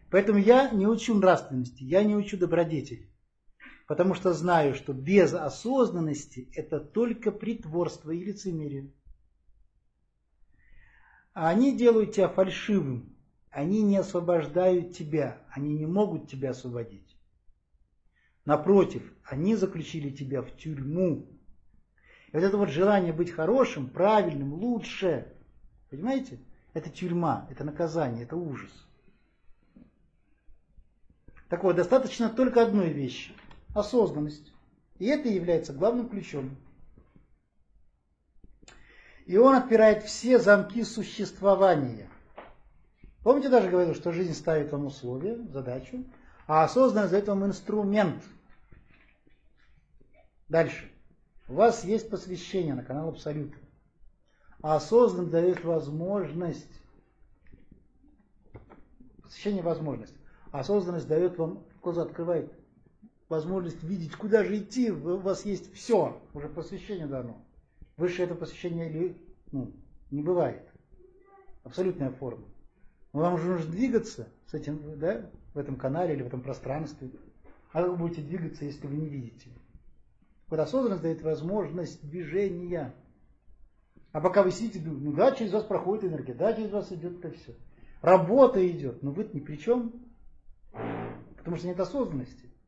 Поэтому я не учу нравственности, я не учу добродетели. Потому что знаю, что без осознанности это только притворство и лицемерие. А они делают тебя фальшивым. Они не освобождают тебя. Они не могут тебя освободить. Напротив, они заключили тебя в тюрьму. И вот это вот желание быть хорошим, правильным, лучше, понимаете? Это тюрьма, это наказание, это ужас. Так вот, достаточно только одной вещи. Осознанность. И это является главным ключом. И он отпирает все замки существования. Помните, даже говорил, что жизнь ставит вам условия, задачу, а осознанность дает вам инструмент. Дальше. У вас есть посвящение на канал Абсолюта. А осознанность дает возможность. Посвящение — возможность. А осознанность дает вам, глаза открывает, возможность видеть, куда же идти. У вас есть все, уже посвящение дано. Выше это посвящение не бывает. Абсолютная форма. Но вам же нужно двигаться с этим, да, в этом канале или в этом пространстве. А как вы будете двигаться, если вы не видите? Вот осознанность дает возможность движения. А пока вы сидите, думаете, да, через вас проходит энергия, да, через вас идет это все. Работа идет, но вы-то ни при чем. Потому что нет осознанности.